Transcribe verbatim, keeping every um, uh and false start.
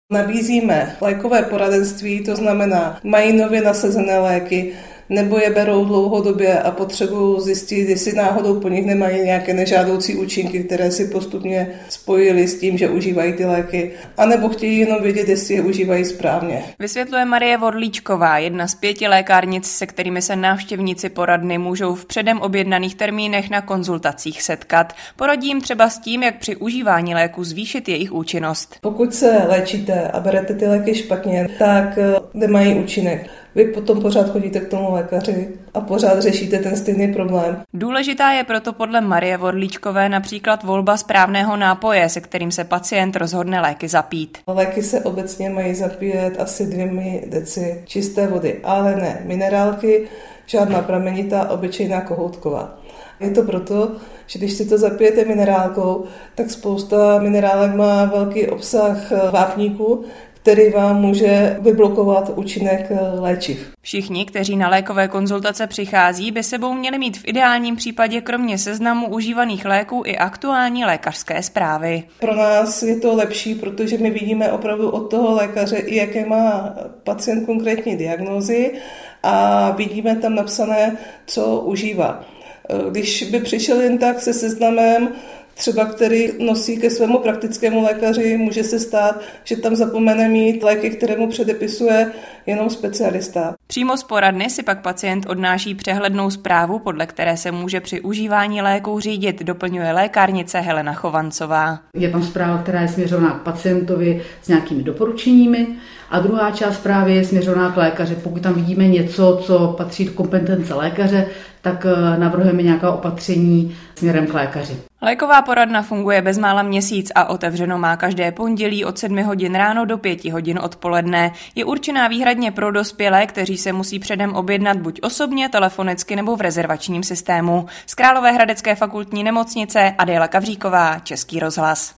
Nabízíme lékové poradenství, to znamená, mají nově nasazené léky, nebo je berou dlouhodobě a potřebují zjistit, jestli náhodou po nich nemají nějaké nežádoucí účinky, které si postupně spojily s tím, že užívají ty léky, anebo chtějí jenom vědět, jestli je užívají správně. Vysvětluje Marie Vorlíčková, jedna z pěti lékárnic, se kterými se návštěvníci poradny můžou v předem objednaných termínech na konzultacích setkat. Poradí jim třeba s tím, jak při užívání léku zvýšit jejich účinnost. Pokud se léčíte a berete ty léky špatně, tak nemají účinek. Vy potom pořád chodíte k tomu lékaři a pořád řešíte ten stejný problém. Důležitá je proto podle Marie Vorlíčkové například volba správného nápoje, se kterým se pacient rozhodne léky zapít. Léky se obecně mají zapíjet asi dvěmi deci čisté vody, ale ne minerálky, žádná pramenitá, obyčejná kohoutková. Je to proto, že když si to zapijete minerálkou, tak spousta minerálek má velký obsah vápníku, který vám může vyblokovat účinek léčiv. Všichni, kteří na lékové konzultace přichází, by sebou měli mít v ideálním případě kromě seznamu užívaných léků i aktuální lékařské zprávy. Pro nás je to lepší, protože my vidíme opravdu od toho lékaře, i jaké má pacient konkrétní diagnózy a vidíme tam napsané, co užívá. Když by přišel jen tak se seznamem, třeba který nosí ke svému praktickému lékaři, může se stát, že tam zapomene mít léky, které mu předepisuje jenom specialista. Přímo z poradny si pak pacient odnáší přehlednou zprávu, podle které se může při užívání léků řídit, doplňuje lékárnice Helena Chovancová. Je tam zpráva, která je směřovaná k pacientovi s nějakými doporučeními a druhá část zprávy je směřovaná k lékaři. Pokud tam vidíme něco, co patří do kompetence lékaře, tak navrhujeme nějaká opatření směrem k lékaři. Léková poradna funguje bezmála měsíc a otevřeno má každé pondělí od sedmi hodin ráno do pěti hodin odpoledne. Je určená výhradně pro dospělé, kteří se musí předem objednat buď osobně, telefonicky nebo v rezervačním systému. Z Královéhradecké fakultní nemocnice Adéla Kavříková, Český rozhlas.